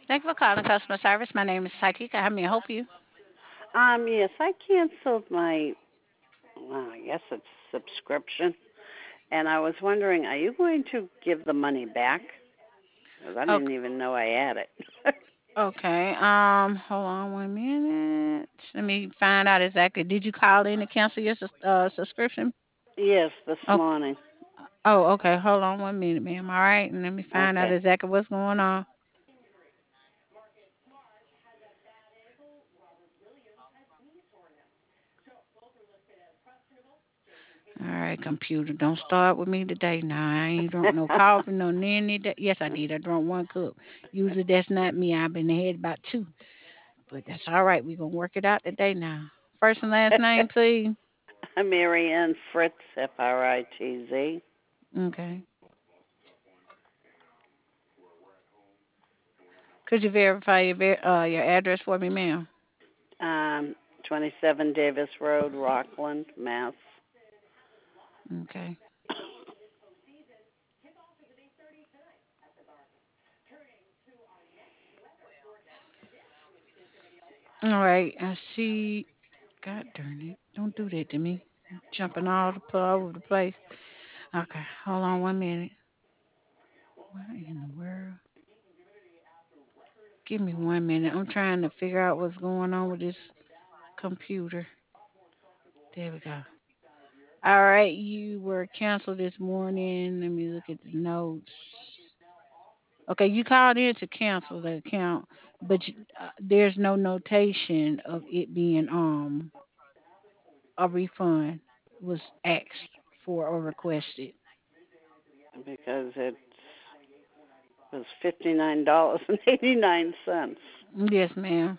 Thank you for calling customer service. My name is Saitika. How may I help you? Yes, I canceled my, well, I guess it's subscription, and I was wondering, are you going to give the money back? Because I didn't Okay. even know I had it. Okay. Hold on 1 minute. Let me find out exactly. Did you call in to cancel your subscription? Yes, this Oh, morning. okay. Hold on 1 minute, ma'am. All right, and let me find out Okay. exactly what's going on. All right, computer, don't start with me today. Now I ain't drunk no coffee, no nanny. Yes, I did. I drank 1 cup. Usually that's not me. I've been ahead about two, but that's all right. We gonna work it out today now. First and last name, please. I'm Marianne Fritz, Fritz. Okay. Could you verify your address for me, ma'am? 27 Davis Road, Rockland, Mass. Okay. All right. I see. God darn it! Don't do that to me. Jumping all over the place. Okay. Hold on 1 minute. What in the world? Give me 1 minute. I'm trying to figure out what's going on with this computer. There we go. All right. You were canceled this morning. Let me look at the notes. Okay, you called in to cancel the account, but there's no notation of it being a refund was asked for or requested. Because it was $59.89. Yes, ma'am.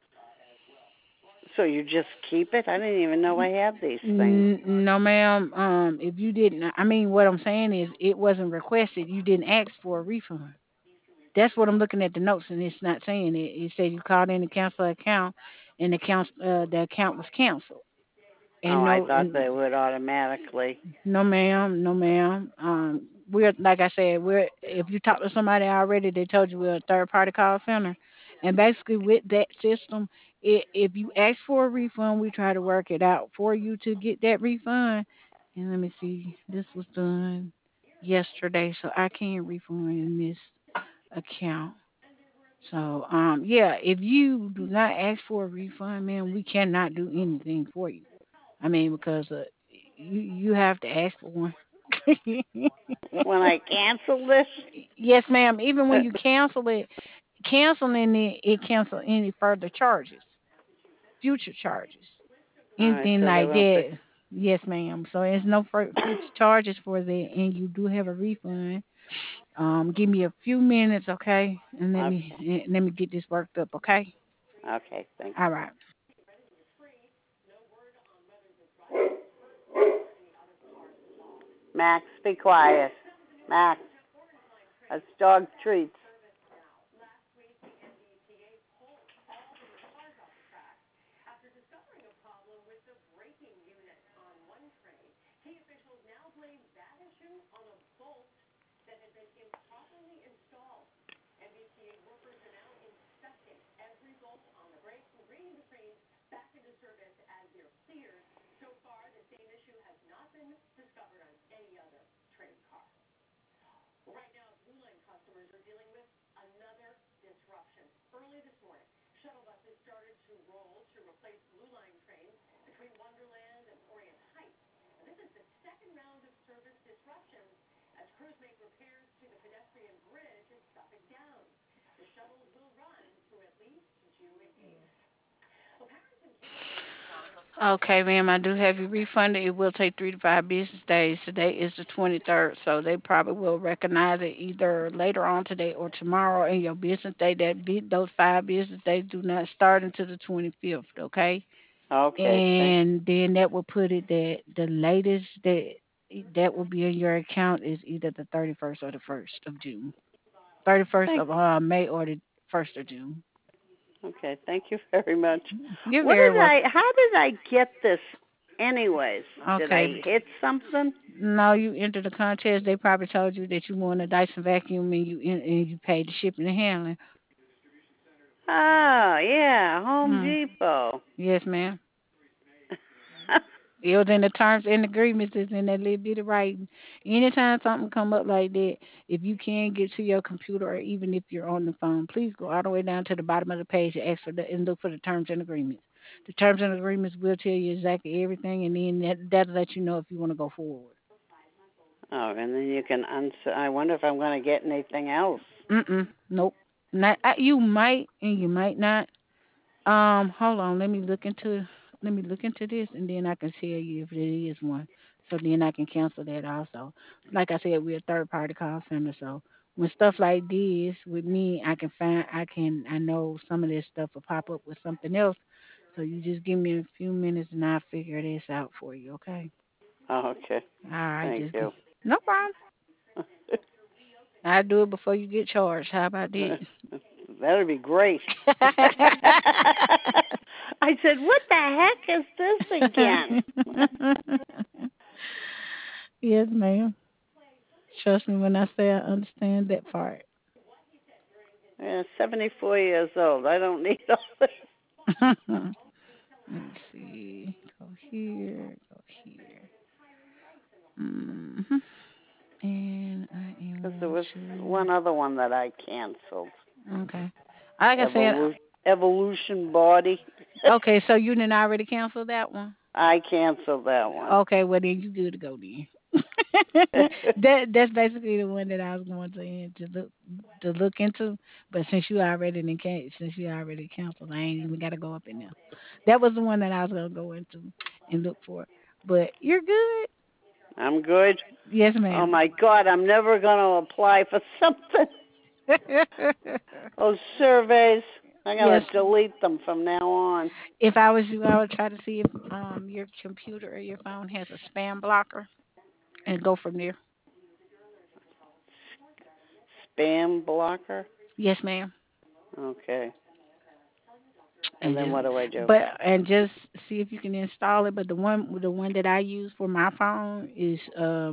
So you just keep it? I didn't even know I had these things. No, ma'am. If you didn't, I mean, what I'm saying is it wasn't requested. You didn't ask for a refund. That's what I'm looking at the notes, and it's not saying it. It said you called in to cancel an account, and the account was canceled. Oh, And I no, thought and they would automatically. no, ma'am. No, ma'am. We're like I said, we're if you talk to somebody already, they told you we're a third party call center, and basically with that system, if you ask for a refund, we try to work it out for you to get that refund. And let me see, this was done yesterday, so I can't refund this account. So yeah, if you do not ask for a refund, man, we cannot do anything for you. I mean, because you have to ask for one. When I cancel this? Yes, ma'am. Even when you cancel it, canceling it cancel any further charges, future charges, All right, anything so they like won't be. that. Yes, ma'am. So there's no future charges for that, and you do have a refund. Give me a few minutes, okay, and Okay. let me get this worked up, okay? Okay, thank All you. right. Max, be quiet. Max, that's dog treats. Okay, ma'am, I do have you refunded. It will take 3 to 5 business days. Today is the 23rd, so they probably will recognize it either later on today or tomorrow in your business day. Those 5 business days do not start until the 25th. Okay, Okay, thank. and then that will put it that the latest that will be in your account is either the 31st or the 1st of June, 31st Thank. of May or the 1st of June. Okay, thank you very much. You're very welcome. How did I get this anyways? Did Okay, I hit something? no, you entered the contest. They probably told you that you won a Dyson vacuum and you paid the shipping and handling. Oh, yeah, Home Mm. Depot. Yes, ma'am. It was in the terms and agreements. It's in that little bit of writing. Anytime something come up like that, if you can get to your computer or even if you're on the phone, please go all the way down to the bottom of the page and ask for and look for the terms and agreements. The terms and agreements will tell you exactly everything, and then that'll let you know if you want to go forward. Oh, and then you can I wonder if I'm going to get anything else. Nope. Not you might and you might not. Hold on. Let me look into this, and then I can tell you if there is one. So then I can cancel that also. Like I said, we're a third party call center, so when stuff like this with me, I know some of this stuff will pop up with something else. So you just give me a few minutes, and I'll figure this out for you. Okay? Oh, okay. All right, Thank you. no problem. I'll do it before you get charged. How about that? That'd be great. I said, "What the heck is this again?" Yes, ma'am. Trust me when I say I understand that part. Yeah, 74 years old. I don't need all this. Let me see. Go here. Go here. hmm And I Because there am was going one other one that I canceled. to. Okay. Like I said. Evolution Body. Okay. So you didn't already cancel that one. I canceled that one. Okay. Well then you good to go then. That's basically the one that I was going to look into. But since you already canceled, I ain't even got to go up in there. That was the one that I was gonna go into and look for. But you're good. I'm good. Yes, Oh ma'am. my God, I'm never going to apply for something. Those surveys, I'm Yes. going to delete them from now on. If I was you, I would try to see if your computer or your phone has a spam blocker and go from there. Spam blocker? Yes, ma'am. Okay. And And then what just do I do? and just see if you can install it. But the one that I use for my phone is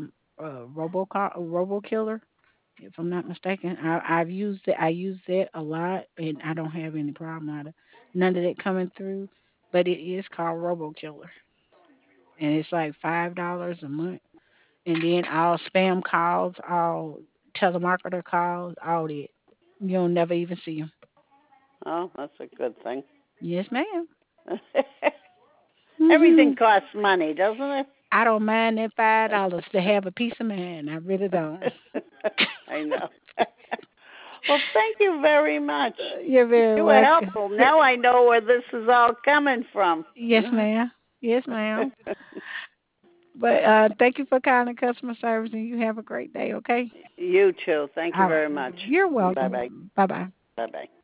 RoboKiller. If I'm not mistaken, I've used it. I use that a lot, and I don't have any problem out of none of that coming through. But it is called RoboKiller, and it's like $5 a month. And then all spam calls, all telemarketer calls, all that. You'll never even see them. Oh, that's a good thing. Yes, ma'am. Everything costs money, doesn't it? I don't mind that $5 to have a piece of mind. I really don't. I know. Well, thank you very much. You're very You were welcome. helpful. Now I know where this is all coming from. Yes, ma'am. Yes, ma'am. But thank you for calling customer service, and you have a great day. Okay. You too. Thank you All right. very much. You're Bye bye. welcome. Bye bye. Bye bye.